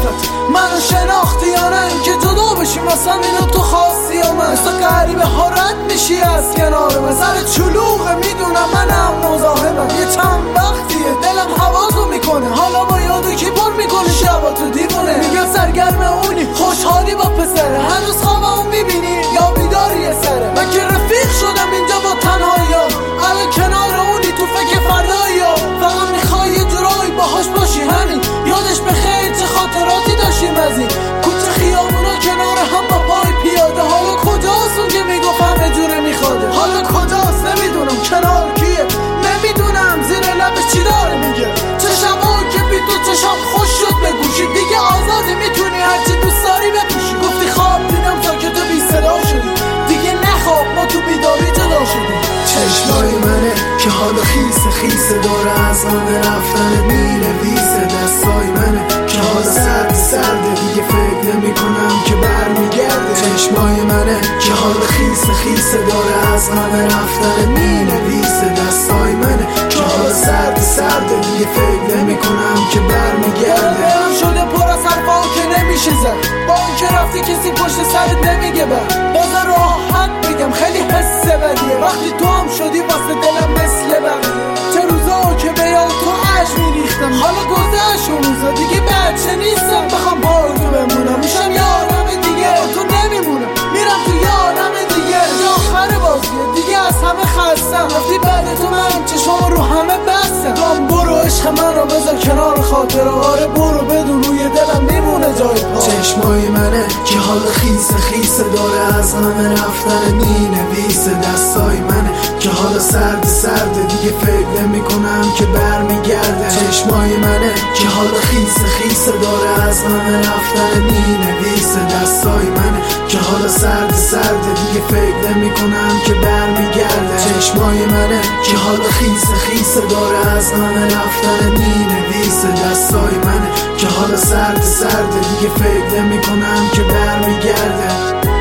حقیقت منو شناختی یا نه اینکه جدا بشیم اصلا اینو تو خواستی یا من تو غریبه ها رد میشی از کنار من سر چلوغه میدونم منم مزاحمم یه چند وقتیه دلم هواتو میکنه حالا با یادو کی پر میکنه شباتو دیوونه میگم سرگرم اونی خوشحالی با پسره هنوز خوابمو میبینی یا بیداری یه سره من که رفیق شدم اینجا با تنهایی‌ها الان کنار اونی تو فکر فردایی‌ها فقط میخوای یه جورایی باهاش باشی همین یادش بخیر چه خاطراتی داشتیم از این کوچه خیابونا کنار هم با پای پیاده حالا کجاست اون که میگفت همه جوره میخواده حالا کجاست نمیدونم کنار کیه نمیدونم زیر لبش چی داره میگه چه شبا که بی تو چشام خوش شد به گوشی دیگه آزادی میتونی هرچی دوست داری بپوشی گفتی خواب دیدم تا که تو بی صدا شدی دیگه نخواب ما تو بیداری جدا شدیم چشمای منه که حالا خیس داره از همه رفتن مینویسه دستای منه که حالا سرده دیگه فکر نمی کنم که برمیگرده چشمای منه که حالا خیس داره از همه رفتن مینویسه دستای منه که حالا سرده دیگه فکر نمی کنم که برمیگرده دلم شده پر از حرفا که نمیشه زد با اون که رفتی کسی پشت سرت نمیگه بذار راحت بگم خیلی حس بدیه وقتی تو هم شدی واسه دلم مثل بقیه چه روزا که به یاد تو عشق میریختم حالا گذشت اون روزا دیگه بچه نیستم بخوام با تو بمونم میشم یارم دیگه تو نمیمونم میرم تو یارم دیگه یا آخر بازیه دیگه از همه خستم رفتی بعد تو من چشمام رو همه بستم تو برو عشق من رو بذار کنار خاطره آره برو بدون روی دلم میمونه جای پا چشمای منه که حالا خیس داره از همه رفتن مینویسه دستای منه که حالا سرده دیگه فکر نمی کنم که برمیگرده چشمای منه که حالا خیس داره از همه رفتن مینویسه دستای منه که حالا سرده دیگه فکر نمی کنم که برمیگرده چشمای منه که حالا خیس داره از همه رفتن مینویسه دستای منه که حالا سرده دیگه فکر نمی کنم که برمیگرده